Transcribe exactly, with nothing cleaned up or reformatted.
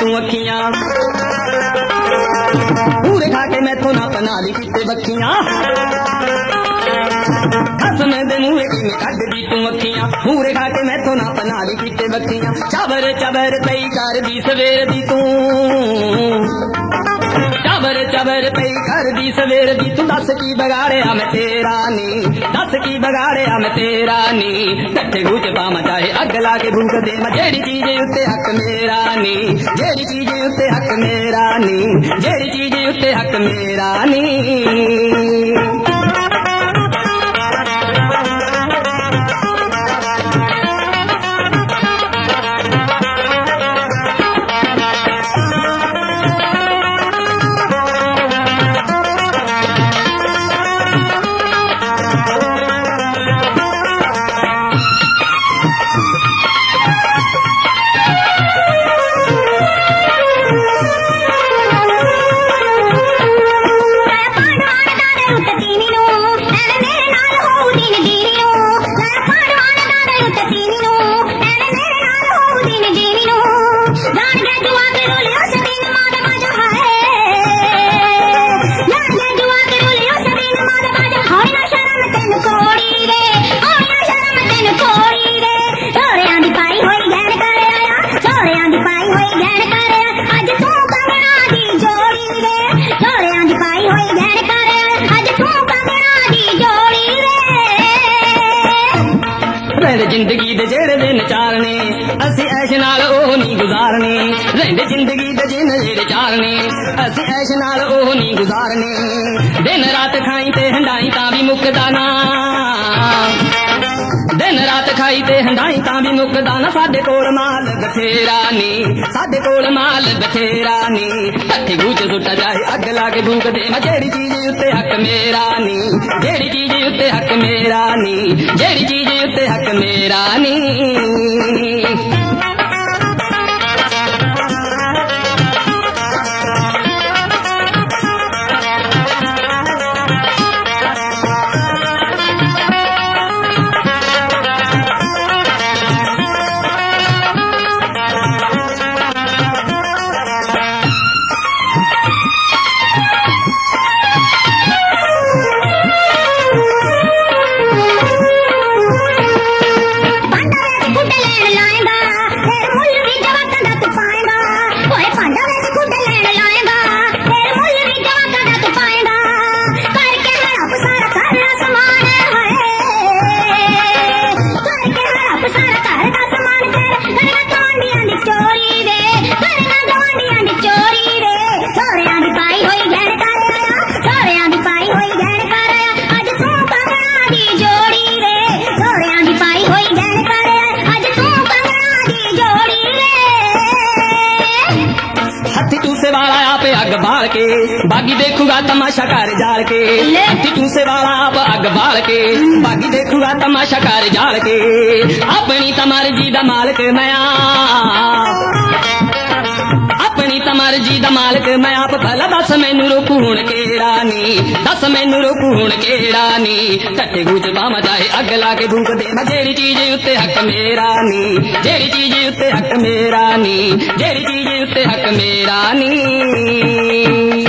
तू अखियां पूरे खा के मैथों ना पना ली किते बखियां कसम दे मुँह की कट दी तू अखियां पूरे खा के मैथों ना पना ली किते बखियां चबर चबर पई कर दी सवेर दी तू चबर चबर पई कर दी सवेर दी तू दस की बगाड़िया मैं तेरा नी दस की बगाड़िया मैं तेरा नी कट्ठे गुच पामा चाहे अग ला के भूख दे मैं जेड़ी चीज उत्ते हक मेरा नी जेड़ी चीज उत्ते हक मेरा नी जेड़ी चीज उत्ते हक मेरा नी जिंदगी दे जेड़े दिन चारने असी ऐश नाल ओह नी गुजारने रहिंदे जिंदगी दे जिन जेड़े चारने असी ऐश नाल ओह नी गुजारने दिन रात खाई ते हंडाई तां भी मुकदा ना दिन रात खाई ते हंडाई तां भी मुकदा ना साडे कोल माल बथेरा नी साडे कोल माल बथेरा नी कट्ठे गूच सुट्टा जाए अग ला के भूख दे मैं जेड़ी चीज उत्ते हक मेरा नी जेड़ी चीज उत्ते हक मेरा नी जेड़ी चीज उत्ते हक मेरा नी बाल के बागी देखूगा तमाशा कर जाल के तू से वाला आप अग बाल के बागी देखूगा तमाशा कर जाल के अपनी तमार जी दा मालिक मैं अपनी तमार जी दा मालिक मैं आप भला दस मैनू रोकू हुण केड़ा नी दस मैनू रोकू हुण केड़ा नी कट्ठे गूच बामा जाए अग ला के भूख दे मैं जेड़ी चीज उत्ते हक मेरा नी जेड़ी चीज उत्ते हक मेरा नी जेड़ी चीज उत्ते हक मेरा नी